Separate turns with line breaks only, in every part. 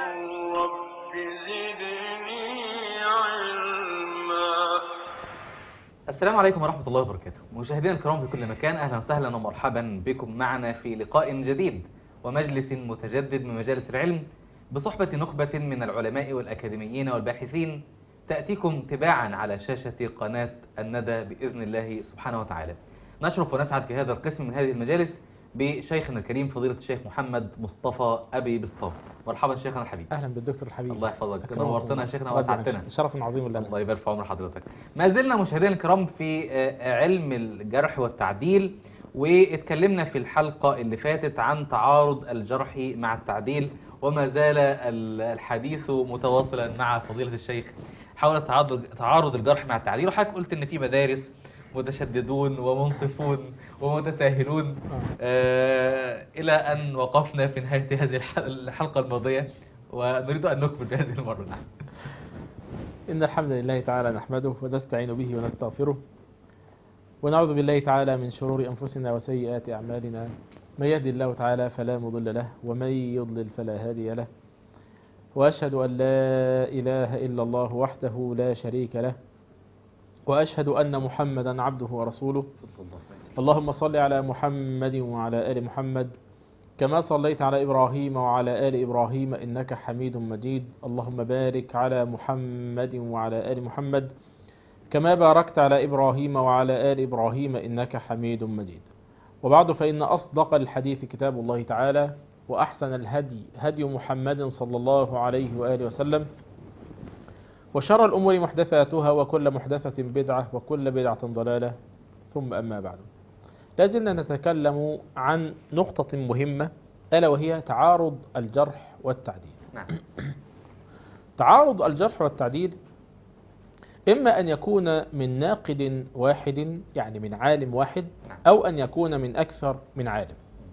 رب زدني علما.
السلام عليكم ورحمة الله وبركاته. مشاهدينا الكرام في كل مكان، أهلا وسهلا ومرحبا بكم معنا في لقاء جديد ومجلس متجدد من مجالس العلم بصحبة نخبة من العلماء والأكاديميين والباحثين، تأتيكم تباعا على شاشة قناة الندى بإذن الله سبحانه وتعالى. نشرف ونسعد في هذا القسم من هذه المجالس بشيخنا الكريم فضيلة الشيخ محمد مصطفى أبي بسطام. مرحبا شيخنا الحبيب.
اهلا بالدكتور الحبيب.
الله يحفظك،
أكرمكم
نورتنا يا شيخنا
الله.
واسعدتنا.
شرف عظيم لنا.
الله يبارك في عمر حضرتك. ما زلنا مشاهدينا الكرام في علم الجرح والتعديل، واتكلمنا في الحلقة اللي فاتت عن تعارض الجرح مع التعديل، وما زال الحديث متواصلا مع فضيلة الشيخ حول تعارض الجرح مع التعديل. وحضرتك قلت ان في مدارس متشددون ومنصفون ومتساهلون إلى أن وقفنا في نهاية هذه الحلقة الماضية، ونريد أن نكمل بهذه المرة.
إن الحمد لله تعالى نحمده ونستعين به ونستغفره، ونعوذ بالله تعالى من شرور أنفسنا وسيئات أعمالنا. من يهدي الله تعالى فلا مضل له، ومن يضلل فلا هادي له. وأشهد أن لا إله إلا الله وحده لا شريك له، وأشهد أن محمدا عبده ورسوله. اللهم صل على محمد وعلى آل محمد كما صليت على إبراهيم وعلى آل إبراهيم إنك حميد مجيد. اللهم بارك على محمد وعلى آل محمد كما باركت على إبراهيم وعلى آل إبراهيم إنك حميد مجيد. وبعد، فإن أصدق الحديث كتاب الله تعالى، وأحسن الهدي هدي محمد صلى الله عليه وآله وسلم، وشر الأمور محدثاتها، وكل محدثة بدعة، وكل بدعة ضلالة، ثم أما بعد. لازلنا نتكلم عن نقطة مهمة، ألا وهي تعارض الجرح والتعديل.
نعم.
تعارض الجرح والتعديل إما أن يكون من ناقد واحد، يعني من عالم واحد، أو أن يكون من أكثر من عالم.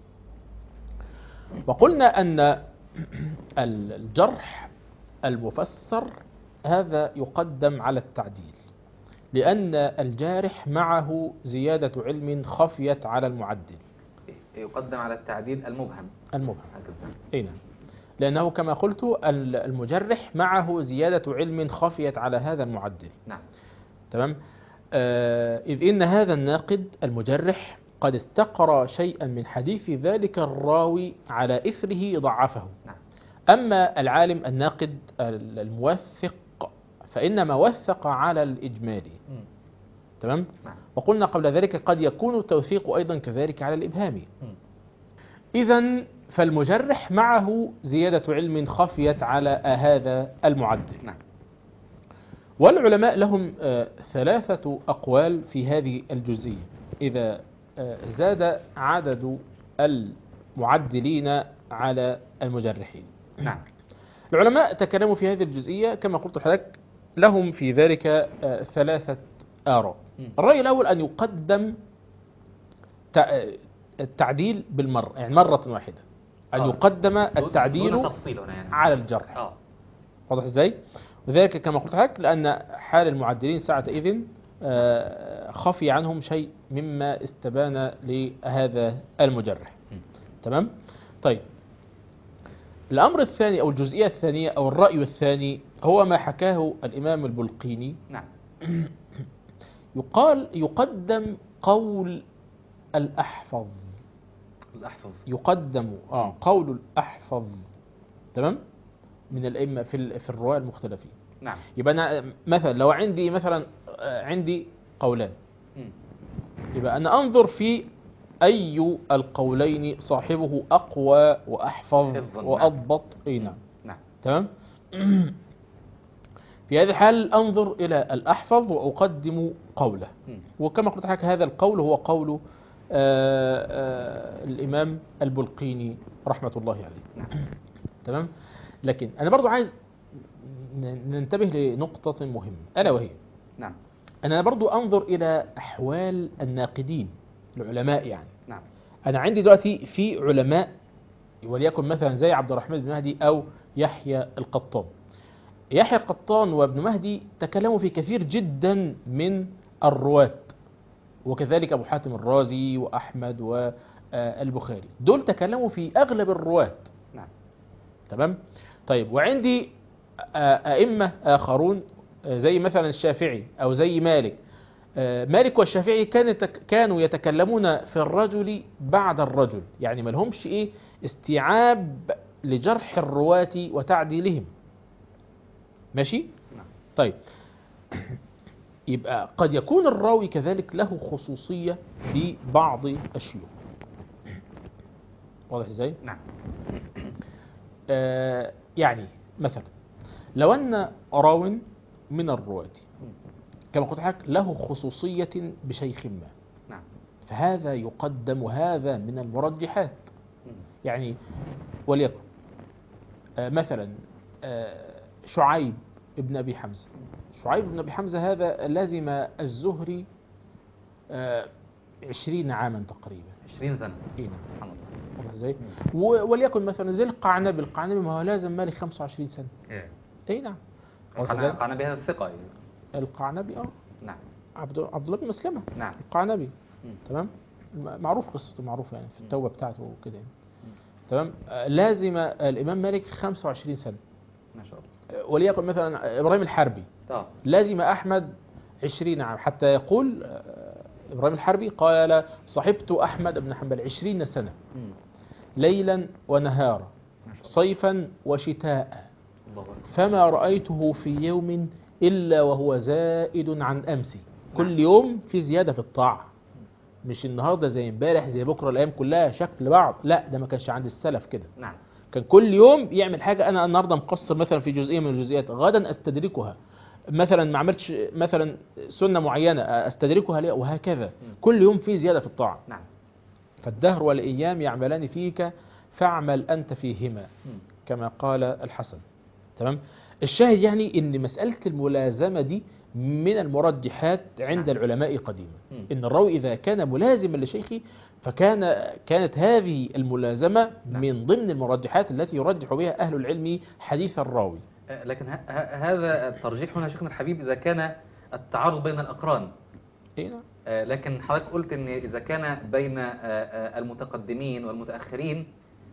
وقلنا أن الجرح المفسر هذا يقدم على التعديل، لأن الجارح معه زيادة علم خفيت على المعدل.
يقدم على التعديل المبهم.
أي نعم، لأنه كما قلت المجرح معه زيادة علم خفيت على هذا المعدل.
نعم.
تمام. إذ إن هذا الناقد المجرح قد استقرأ شيئا من حديث ذلك الراوي على إثره ضعفه.
نعم.
أما العالم الناقد الموثق فإنما وثق على الإجمالي. تمام.
نعم.
وقلنا قبل ذلك قد يكون التوثيق أيضا كذلك على الإبهام. إذن فالمجرح معه زيادة علم خفيت على هذا المعدل.
نعم.
والعلماء لهم ثلاثة أقوال في هذه الجزئية إذا زاد عدد المعدلين على المجرحين.
نعم.
العلماء تكلموا في هذه الجزئية كما قلت لحضرتك، لهم في ذلك ثلاثة آراء. الرأي الأول أن يقدم التعديل بالمرة، يعني مرة واحدة، أن يقدم التعديل على الجرح. واضح ازاي؟ وذلك كما قلت لحضرتك لأن حال المعدلين ساعتئذ خفي عنهم شيء مما استبان لهذا المجرح. تمام؟ طيب، الأمر الثاني أو الجزئية الثانية أو الرأي الثاني هو ما حكاه الإمام البلقيني.
نعم.
يقدم قول الأحفظ. يقدم قول الأحفظ. تمام؟ من الأئمة في الرواة المختلفين.
نعم.
يبقى أنا مثلا لو عندي عندي قولان، يبقى أنا أنظر في أي القولين صاحبه أقوى وأحفظ وأضبط. أي نعم.
نعم.
تمام. في هذه الحال أنظر إلى الأحفظ وأقدم قوله. وكما قلت لك هذا القول هو قول الإمام البلقيني رحمة الله عليه. تمام. لكن أنا برضو عايز ننتبه لنقطة مهمة، ألا وهي
نعم.
أنا برضو أنظر إلى أحوال الناقدين العلماء. يعني
نعم.
أنا عندي دلوقتي في علماء وليكن مثلا زي عبد الرحمن بن مهدي أو يحيى القطان. يحيى القطان وابن مهدي تكلموا في كثير جدا من الرواة، وكذلك أبو حاتم الرازي وأحمد والبخاري، دول تكلموا في أغلب الرواة.
نعم.
تمام. طيب وعندي أئمة آخرون زي مثلا الشافعي أو زي مالك. مالك والشافعي كانوا يتكلمون في الرجل بعد الرجل، يعني ما لهمش إيه استيعاب لجرح الرواة وتعديلهم. ماشي؟ طيب يبقى قد يكون الراوي كذلك له خصوصية في بعض الشيوخ. واضح ازاي؟
نعم.
يعني مثلا لو أن راو من الرواة كما قلت لك له خصوصية بشيخ ما،
نعم.
فهذا يقدم، هذا من المرجحات. يعني وليكن مثلا شعيب ابن أبي حمزة. شعيب بن أبي حمزة هذا لازم الزهري 20 عاما تقريبا.
20 سنة.
إيه
سبحان الله.
واضح ازاي؟ وليكن مثلا زي القعنبي. القعنبي ما هو لازم مالك 25 سنة. اي نعم.
القعنبي هذا الثقة.
القعنبي
نعم.
عبد الله بن مسلمة.
نعم.
القعنبي. تمام. معروف قصته، معروفة يعني في التوبة بتاعته وكده يعني. تمام. لازم الإمام مالك 25 سنة.
ما شاء الله.
وليكن مثلا إبراهيم الحربي لازم أحمد 20 عام، حتى يقول إبراهيم الحربي قال صحبت أحمد بن حنبل 20 سنة ليلا ونهارا صيفا وشتاء فما رأيته في يوم إلا وهو زائد عن أمسي. كل يوم في زيادة في الطاعة، مش النهاردة زي امبارح زي بكرة، الأيام كلها شكل بعض. لا، ده ما كانش عند السلف كده.
نعم. كان
كل يوم يعمل حاجة. أنا النهاردة مقصر مثلا في جزئية من الجزئيات، غدا أستدركها. مثلا ما عملتش مثلا سنة معينة أستدركها ليه، وهكذا. كل يوم في زيادة في الطاعة.
نعم.
فالدهر والأيام يعملان فيك فاعمل أنت فيهما، كما قال الحسن. تمام. الشاهد يعني إن مسألة الملازمة دي من المرجحات عند العلماء قديما. إن الراوي إذا كان ملازما لشيخه كانت هذه الملازمة من ضمن المرجحات التي يرجح بها أهل العلم حديث الراوي.
لكن هذا الترجيح هنا شيخنا الحبيب إذا كان التعارض بين الأقران. لكن حضرتك قلت إن إذا كان بين المتقدمين والمتأخرين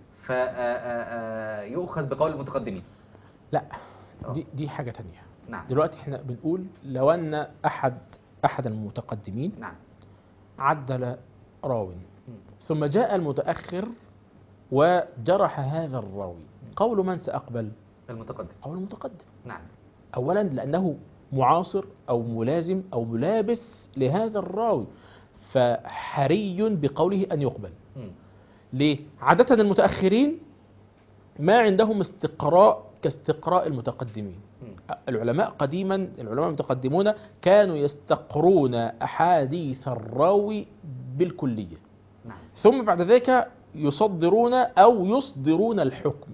فيؤخذ بقول المتقدمين.
لا، دي حاجة تانية.
نعم.
دلوقتي احنا بنقول لو أن أحد المتقدمين
نعم
عدل راوي ثم جاء المتأخر وجرح هذا الراوي، قول من سأقبل؟
المتقدم.
قول المتقدم.
نعم.
أولا لأنه معاصر أو ملازم أو ملابس لهذا الراوي، فحري بقوله أن يقبل. ليه؟ عادة المتأخرين ما عندهم استقراء كاستقراء المتقدمين. العلماء قديما، العلماء المتقدمون كانوا يستقرون أحاديث الراوي بالكلية.
نعم.
ثم بعد ذلك يصدرون أو يصدرون الحكم.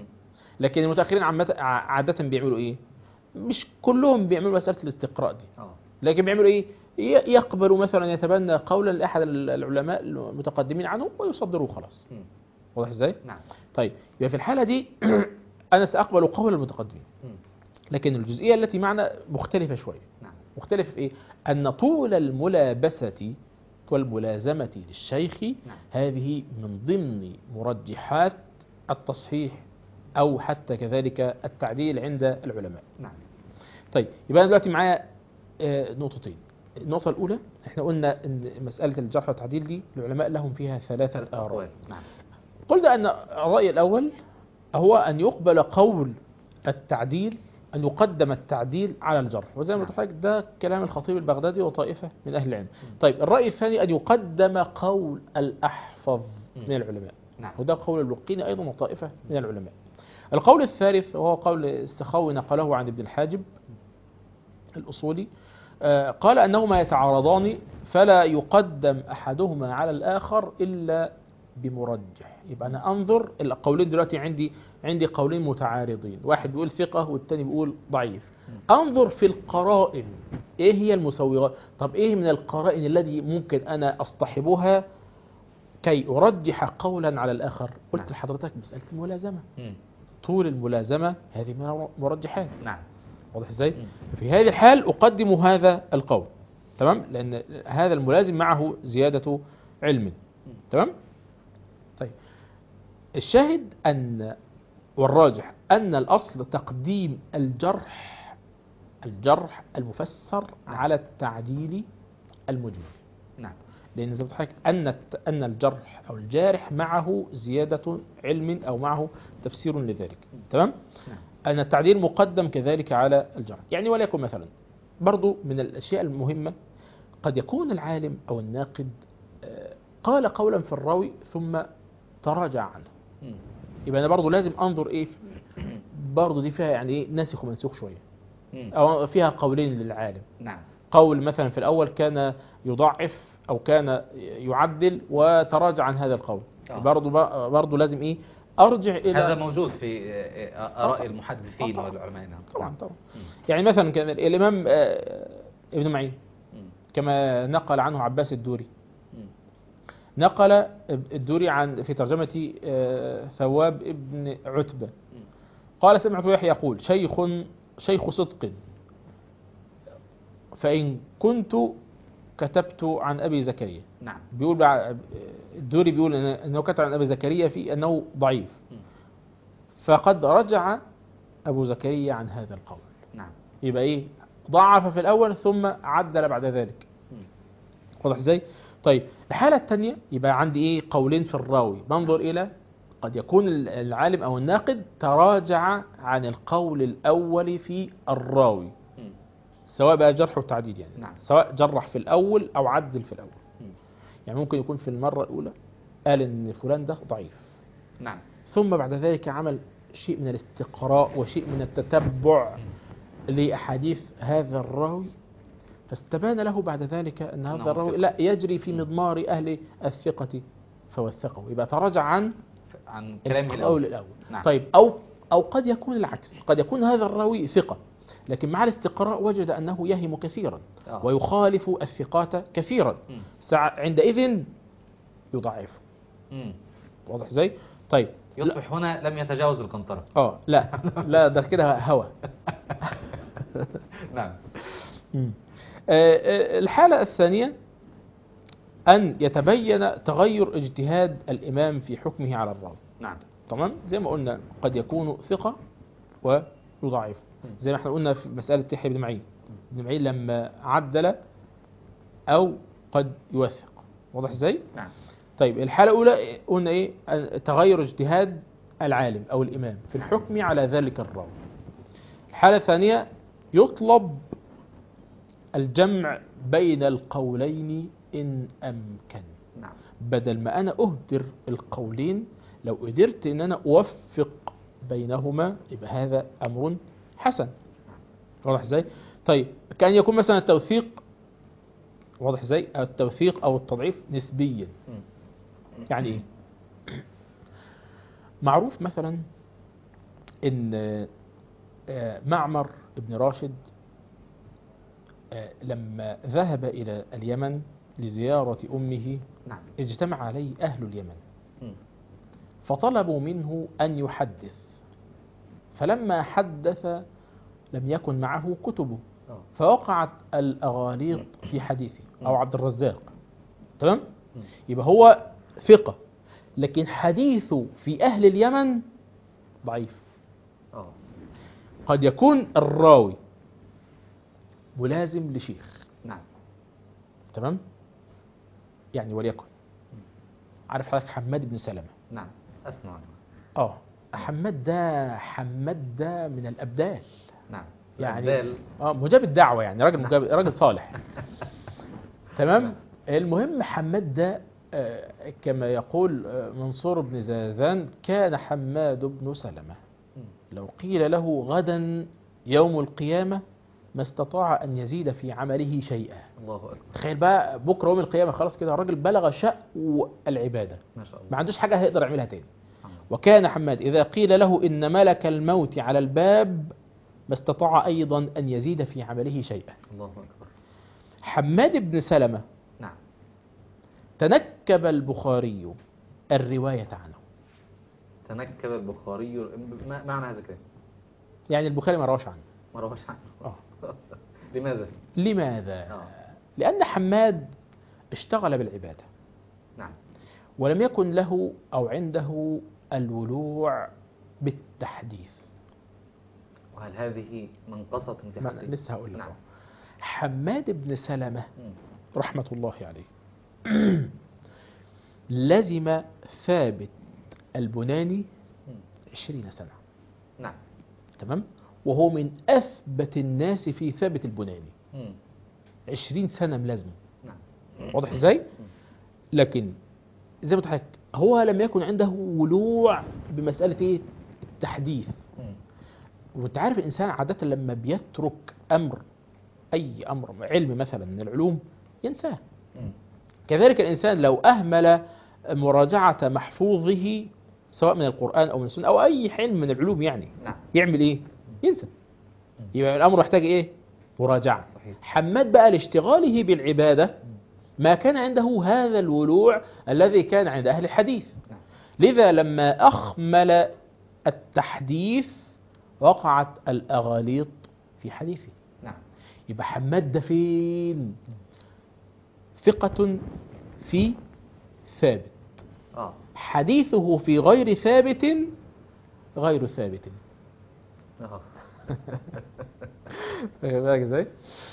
لكن المتأخرين عادة بيعملوا إيه؟ مش كلهم بيعملوا مسألة الاستقراء دي، لكن بيعملوا إيه؟ يقبلوا مثلا يتبنى قولا لأحد العلماء المتقدمين عنه ويصدروه خلاص. واضح إزاي؟
نعم.
طيب يبقى في الحالة دي أنا سأقبل قول المتقدمين، لكن الجزئية التي معنا مختلفة شوية.
نعم.
مختلف في إيه؟ أن طول الملابسة والملازمة للشيخ هذه من ضمن مرجحات التصحيح أو حتى كذلك التعديل عند العلماء.
نعم.
طيب يبقى أنا دلوقتي معايا نقطتين. النقطة الأولى احنا قلنا أن مسألة الجرح والتعديل دي العلماء لهم فيها 3 آراء.
نعم.
قلنا أن الرأي الأول هو أن يقبل قول التعديل، أن يقدم التعديل على الجرح، وزي ما قلت لك ده كلام الخطيب البغدادي وطائفة من أهل العلم. طيب الرأي الثاني أن يقدم قول الأحفظ من العلماء. نعم. وده قول اللقيني أيضا وطائفة من العلماء. القول الثالث وهو قول السخاوي نقله عن ابن الحاجب الأصولي، قال أنهما يتعارضان فلا يقدم أحدهما على الآخر إلا بمرجح. يبقى أنا أنظر القولين دلوقتي عندي قولين متعارضين، واحد بيقول ثقة والتاني بيقول ضعيف. أنظر في القرائن إيه هي المسوغات. طب إيه من القرائن الذي ممكن أنا أصطحبها كي أرجح قولا على الآخر؟ قلت لحضرتك مسألة الملازمة. طول الملازمة هذه من المرجحات.
نعم.
واضح ازاي؟ في هذه الحال أقدم هذا القول. تمام؟ لأن هذا الملازم معه زيادة علم. تمام؟ طيب الشاهد أن والراجح أن الأصل تقديم الجرح المفسر على التعديل المجمل.
نعم.
لأن زي ما قلت لك أن الجرح أو الجارح معه زيادة علم أو معه تفسير لذلك. تمام؟
نعم.
أن التعديل مقدم كذلك على الجرح. يعني وليكن مثلا برضو من الأشياء المهمة قد يكون العالم أو الناقد قال قولا في الراوي ثم تراجع عنه. يبقى أنا برضو لازم أنظر إيه برضو دي فيها يعني إيه ناسخ ومنسوخ شوية، أو فيها قولين للعالم.
نعم.
قول مثلا في الأول كان يضعف أو كان يعدل وتراجع عن هذا القول. برضو لازم إيه أرجع إلى
هذا موجود في آراء المحدثين والعلماء.
طبعا. يعني مثلا كان الإمام ابن معين كما نقل عنه عباس الدوري، نقل الدوري عن في ترجمة ثواب ابن عتبة قال سمعت يحيى يقول شيخ صدق، فإن كنت كتبت عن أبي زكريا.
نعم.
بيقول الدوري بيقول أنه كتب عن أبي زكريا في أنه ضعيف، فقد رجع أبو زكريا عن هذا القول.
نعم.
يبقى إيه ضعف في الأول ثم عدل بعد ذلك. واضح إزاي؟ طيب الحالة الثانية يبقى عندي إيه قولين في الراوي، بنظر إلى قد يكون العالم أو الناقد تراجع عن القول الأول في الراوي، سواء بقى جرح وتعديل يعني.
نعم.
سواء جرح في الأول أو عدل في الأول. يعني ممكن يكون في المرة الأولى قال إن فلان ده ضعيف.
نعم.
ثم بعد ذلك عمل شيء من الاستقراء وشيء من التتبع لأحاديث هذا الراوي، فاستبان له بعد ذلك أن هذا الراوي لا يجري في مضمار أهل الثقة فوثقه. يبقى تراجع عن
كلامه
الأول.
نعم.
طيب أو قد يكون العكس، قد يكون هذا الراوي ثقة لكن مع الاستقراء وجد أنه يهم كثيرا ويخالف الثقات كثيرا، عندئذ يضعف. واضح ازاي؟ طيب
يصبح هنا لم يتجاوز القنطرة.
لا ده كده هوى.
نعم.
الحالة الثانية أن يتبين تغير اجتهاد الإمام في حكمه على الراوي.
نعم.
تمام. زي ما قلنا قد يكون ثقة ويضعف، زي ما احنا قلنا في مسألة يحيى بن معين. ابن معين لما عدل أو قد يوثق. واضح ازاي؟
نعم.
طيب الحالة الأولى قلنا إيه تغير اجتهاد العالم أو الإمام في الحكم على ذلك الراوي. الحالة الثانية يطلب الجمع بين القولين إن أمكن.
نعم.
بدل ما أنا أهدر القولين لو قدرت إن أنا أوفق بينهما يبقى هذا أمر حسن. واضح ازاي؟ طيب كان يكون مثلا التوثيق، واضح ازاي؟ التوثيق أو التضعيف نسبيا. يعني إيه؟ معروف مثلا إن معمر ابن راشد لما ذهب إلى اليمن لزيارة أمه اجتمع عليه أهل اليمن فطلبوا منه أن يحدث، فلما حدث لم يكن معه كتبه فوقعت الأغاليط في حديثه أو عبد الرزاق. تمام؟ يبقى هو ثقة لكن حديثه في أهل اليمن ضعيف. قد يكون الراوي ملازم لشيخ.
نعم.
تمام. يعني وليكن عارف حضرتك حماد بن سلمة.
نعم أسمع.
حماد ده من الأبدال.
نعم.
يعني مجاب الدعوة، يعني راجل صالح. تمام. المهم حماد ده كما يقول منصور بن زاذان كان حماد بن سلمة لو قيل له غدا يوم القيامة ما استطاع أن يزيد في عمله شيئا.
الله أكبر.
تخيل بقى بكرة يوم القيامة خلاص كده الراجل بلغ شأو العبادة،
ما شاء الله،
ما عندوش حاجة هيقدر يعملها تاني. وكان حماد إذا قيل له إن ملك الموت على الباب ما استطاع أيضا أن يزيد في عمله شيئا.
الله أكبر.
حماد بن سلمة
نعم
تنكب البخاري الرواية عنه.
تنكب البخاري، معنى هذا الكلام
يعني البخاري ما رواش عنه.
ما رواش عنه.
لماذا؟ لأن حماد اشتغل بالعبادة.
نعم.
ولم يكن له أو عنده الولوع بالتحديث.
وهل هذه منقصة في
ما
حقه؟
أنا لسه هقول لك.
نعم.
حماد بن سلمة
مم.
رحمة الله عليه لزم ثابت البناني
مم.
20 سنة.
نعم.
تمام. وهو من أثبت الناس في ثابت البناني.
مم.
20 سنة ملازمه.
نعم.
واضح ازاي؟ لكن زي ما قلت لحضرتك هو لم يكن عنده ولوع بمسألة ايه؟ التحديث.
مم.
وانت عارف الإنسان عادة لما بيترك أي أمر علم مثلا من العلوم ينساه.
مم.
كذلك الإنسان لو أهمل مراجعة محفوظه سواء من القرآن أو من السنة أو أي علم من العلوم يعني
نعم.
يعمل إيه؟ ينسى. يبقى الأمر يحتاج إيه؟ مراجعة.
صحيح.
حماد بقى لاشتغاله بالعبادة ما كان عنده هذا الولوع الذي كان عند أهل الحديث.
نعم.
لذا لما أخمل التحديث وقعت الأغاليط في حديثه.
نعم.
يبقى حماد ده فين؟ ثقة في ثابت، حديثه في غير ثابت غير ثابت. بالك ازاي؟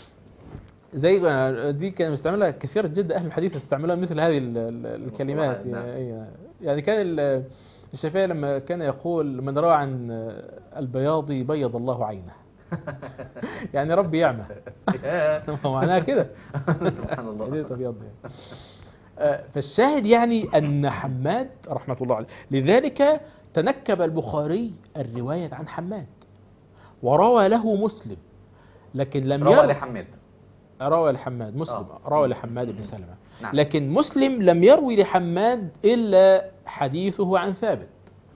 زي دي كان مستعملها كثير جدا اهل الحديث استعملوها مثل هذه الكلمات. يعني كان الشافعي لما كان يقول من روى عن البياض بيض الله عينه يعني ربي يعمى معناها كده
سبحان الله.
تبيض يعني. فالشاهد يعني أن حماد رحمة الله عليه لذلك تنكب البخاري الرواية عن حماد وروى له مسلم، لكن لم
روى لحماد
روى لحماد مسلم روى لحماد بن سلمة.
نعم.
لكن مسلم لم يروي لحماد إلا حديثه عن ثابت.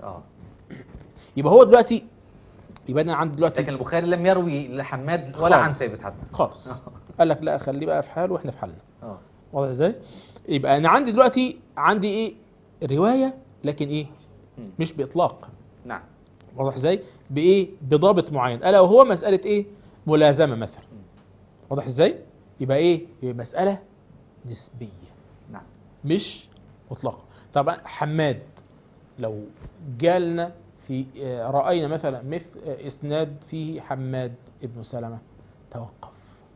يبقى هو دلوقتي يبقى أنا عندي دلوقتي
لكن البخاري لم يروي لحماد ولا عن ثابت حتى
خالص. قال لك لا خليه بقى في حاله واحنا في حالنا. واضح ازاي؟ يبقى انا عندي دلوقتي ايه؟ روايه لكن ايه؟ مش باطلاق.
نعم.
واضح ازاي؟ بايه؟ بضابط معين الا وهو مساله ايه؟ ملازمه مثلا. واضح ازاي؟ يبقى ايه؟ يبقى مساله نسبيه.
نعم.
مش مطلقه. طبعا حماد لو جالنا في راينا مثلا مثل اسناد فيه حماد ابن سلمة توقف.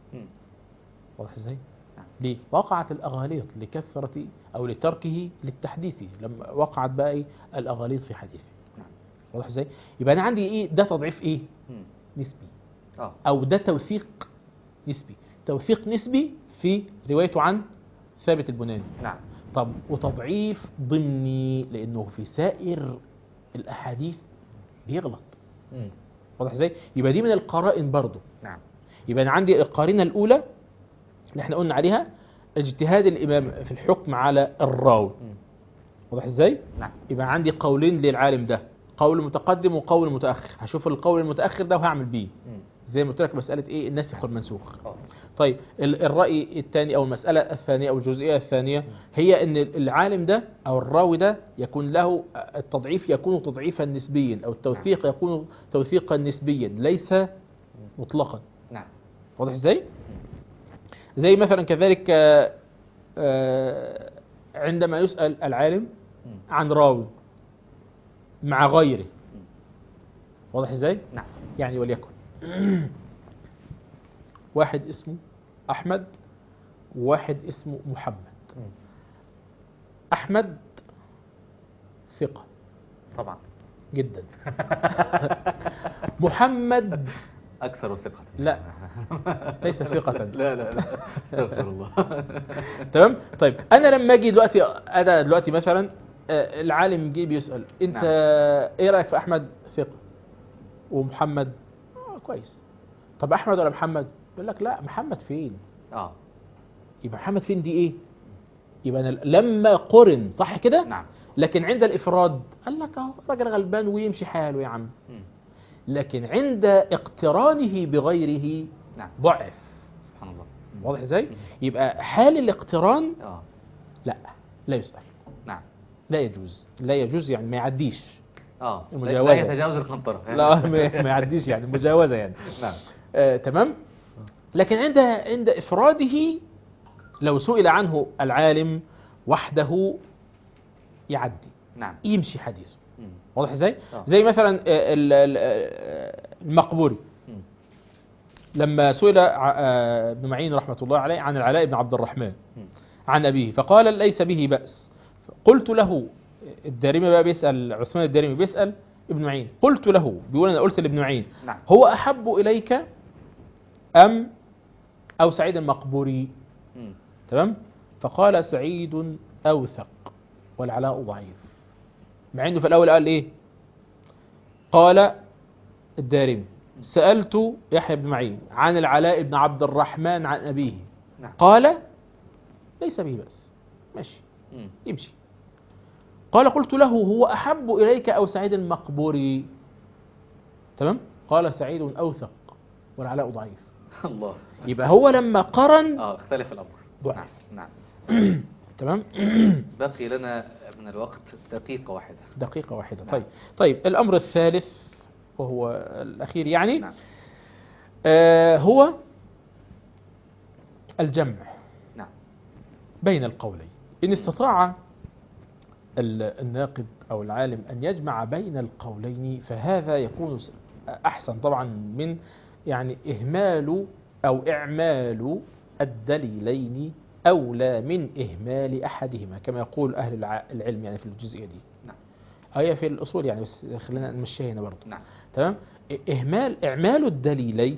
واضح ازاي؟ ليه؟ وقعت الأغاليط لكثرة أو لتركه للتحديث لما وقعت بقى إيه؟ الأغاليط في حديثه. واضح ازاي؟ يبقى أنا عندي إيه؟ ده تضعيف إيه؟ نسبي. أو ده توثيق نسبي. توثيق نسبي في روايته عن ثابت البناني.
نعم.
طب وتضعيف ضمني لأنه في سائر الأحاديث بيغلط. واضح ازاي؟ يبقى دي من القرائن برضه.
نعم.
يبقى أنا عندي القارنة الأولى اللي احنا قلنا عليها اجتهاد الإمام في الحكم على الراوي. واضح ازاي؟
نعم.
يبقى عندي قولين للعالم ده، قول متقدم وقول متأخر. هشوف القول المتأخر ده وهعمل بيه زي ما قلت لك مسألة ايه؟ الناسخ والمنسوخ. طيب الرأي الثاني او المسألة الثانية او الجزئية الثانية هي ان العالم ده او الراوي ده يكون له التضعيف يكون تضعيفا نسبيا او التوثيق يكون توثيقا نسبيا ليس مطلقا.
نعم.
واضح ازاي؟ زي مثلا كذلك عندما يسأل العالم عن راوي مع غيره. واضح ازاي؟
نعم.
يعني وليكن واحد اسمه أحمد وواحد اسمه محمد. أحمد ثقة
طبعا
جدا محمد
أكثر ثقة.
لا ليس ثقة.
لا استغفر الله.
تمام. طيب أنا لما أجي دلوقتي مثلا العالم جه بيسأل أنت
نعم.
إيه رأيك في أحمد؟ ثقة. ومحمد كويس. طب أحمد ولا محمد؟ يقول لك لا محمد فين؟ يبقى محمد فين دي إيه؟ يبقى أنا لما قرن صح كده؟
نعم.
لكن عند الإفراد قال لك أهو راجل غلبان ويمشي حاله يا عم. لكن عند اقترانه بغيره
نعم.
ضعف.
سبحان الله.
واضح ازاي؟ يبقى حال الاقتران لا يسأل.
نعم.
لا يجوز يعني ما يعديش.
لا يتجاوز القنطرة.
لا ما يعديش يعني مجاوزة يعني.
نعم.
تمام. لكن عند إفراده لو سئل عنه العالم وحده يعدي.
نعم.
يمشي حديثه. واضح ازاي؟
آه.
زي مثلا المقبوري
مم.
لما سئل ابن معين رحمة الله عليه عن العلاء بن عبد الرحمن
مم.
عن أبيه فقال ليس به بأس. قلت له، الدارمي بقى بيسأل، عثمان الدارمي بيسأل ابن معين، قلت له، بيقول أنا قلت لابن معين
نعم.
هو أحب إليك أم أو سعيد المقبوري؟
مم.
تمام. فقال سعيد أوثق والعلاء ضعيف. مع انه في الاول قال ايه؟ قال الدارمي سألت يحيى بن معين عن العلاء بن عبد الرحمن عن أبيه،
نعم.
قال ليس به بأس، ماشي
مم.
يمشي. قال قلت له هو أحب إليك أو سعيد المقبوري؟ تمام. قال سعيد أوثق والعلاء ضعيف.
الله.
يبقى هو لما قرن
اختلف الأمر.
ضعيف.
نعم.
تمام.
بقي لنا من الوقت دقيقة واحدة.
دقيقة واحدة.
نعم.
طيب الأمر الثالث وهو الأخير يعني
نعم.
هو الجمع
نعم.
بين القولين. إن استطاع الناقد أو العالم أن يجمع بين القولين فهذا يكون أحسن طبعا من يعني إهمال أو إعمال الدليلين أولى من إهمال أحدهما كما يقول أهل العلم يعني في الجزئية دي.
نعم.
هي في الأصول يعني، بس خلينا نمشيها هنا برضه.
نعم.
تمام. إعمال الدليلين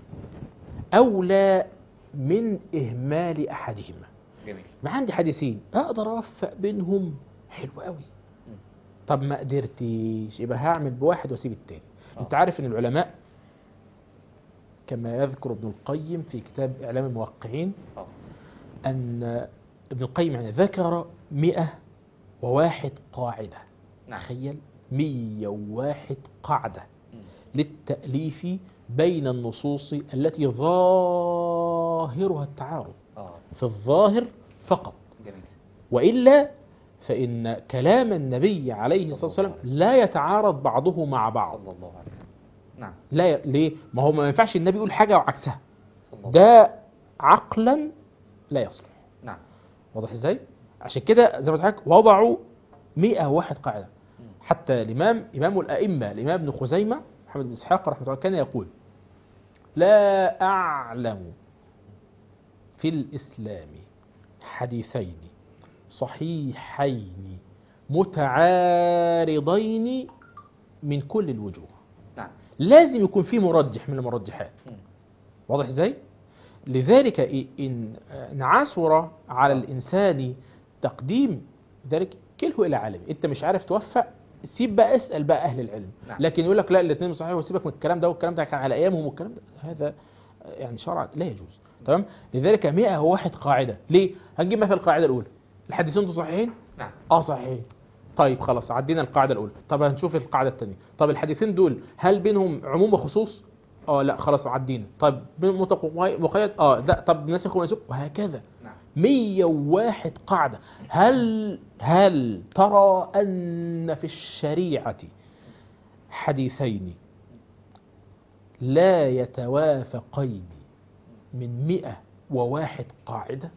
أولى من إهمال أحدهما.
جميل.
ما عندي حديثين أقدر أوفق بينهم، حلو قوي. طب ما قدرتش يبقى هعمل بواحد واسيب التاني. انت عارف ان العلماء كما يذكر ابن القيم في كتاب إعلام الموقعين أن ابن القيم يعني ذكر 101 قاعدة.
نعم.
تخيل 101 قاعدة للتأليف بين النصوص التي ظاهرها التعارض في الظاهر فقط.
جميل.
وإلا فإن كلام النبي عليه الصلاة والسلام لا يتعارض بعضه مع بعض.
صلى الله عليه وسلم. نعم.
لا، ليه؟ ما هو ما ينفعش النبي يقول حاجة وعكسها، ده عقلا لا يصلح.
نعم.
واضح ازاي؟ عشان كده زي ما قلت لك وضعوا 101 قاعدة. حتى إمام الأئمة الإمام ابن خزيمة محمد بن إسحاق رحمه الله كان يقول لا أعلم في الإسلام حديثين صحيحين متعارضين من كل الوجوه.
نعم.
لازم يكون في مرجح من المرجحات. واضح ازاي؟ لذلك إن عثر على الإنسان تقديم ذلك كله إلى عالم، أنت مش عارف توفق سيب بقى اسأل بقى أهل العلم.
نعم.
لكن يقول لك لا الاثنين صحيح وسيبك من الكلام ده والكلام ده كان على أيامهم والكلام ده، هذا يعني شرعا لا يجوز. تمام. لذلك 101 قاعدة. ليه؟ هنجيب مثلا القاعدة الأولى الحديثين دول صحيحين؟
نعم.
صحيح. طيب خلاص عدينا القاعدة الأولى. طب هنشوف القاعدة الثانية. طب الحديثين دول هل بينهم عموم وخصوص؟ لا خلاص عدينا. طب مطلق مقيد؟ ده. طب ناسخ ومنسوخ وهكذا.
نعم.
101 قاعدة. هل ترى أن في الشريعة حديثين لا يتوافقين من 101 قاعدة؟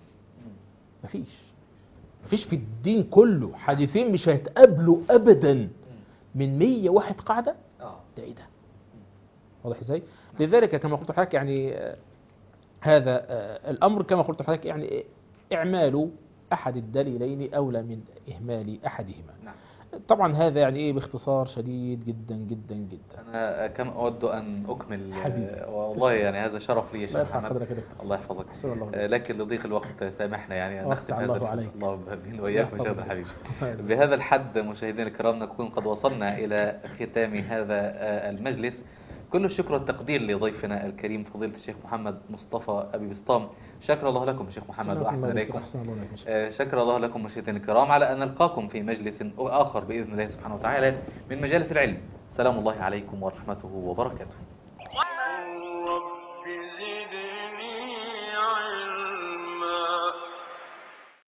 مفيش في الدين كله حديثين مش هيتقابلوا أبدا من 101 قاعدة. ده ايه ده؟ واضح ازاي؟ لذلك كما قلت لحضرتك يعني هذا الأمر كما قلت لحضرتك يعني إعمال أحد الدليلين أولى من إهمال أحدهما.
نعم.
طبعا هذا يعني إيه باختصار شديد جدا جدا جدا.
أنا كم أود أن أكمل
حبيبي.
والله يعني هذا شرف لي يا شيخ محمد.
الله
يحفظك.
الله.
لكن لضيق الوقت سامحنا يعني نختم هذا
الله عليك.
الله بين وإياك مشاهد الحبيب. بهذا الحد مشاهدينا الكرام نكون قد وصلنا إلى ختام هذا المجلس. كل الشكر والتقدير لضيفنا الكريم فضيلة الشيخ محمد مصطفى أبي بسطام. شكر الله لكم شيخ محمد وأحسن إليكم. شكر الله لكم مشاهدينا الكرام على أن نلقاكم في مجلس آخر بإذن الله سبحانه وتعالى من مجالس العلم. سلام الله عليكم ورحمته وبركاته.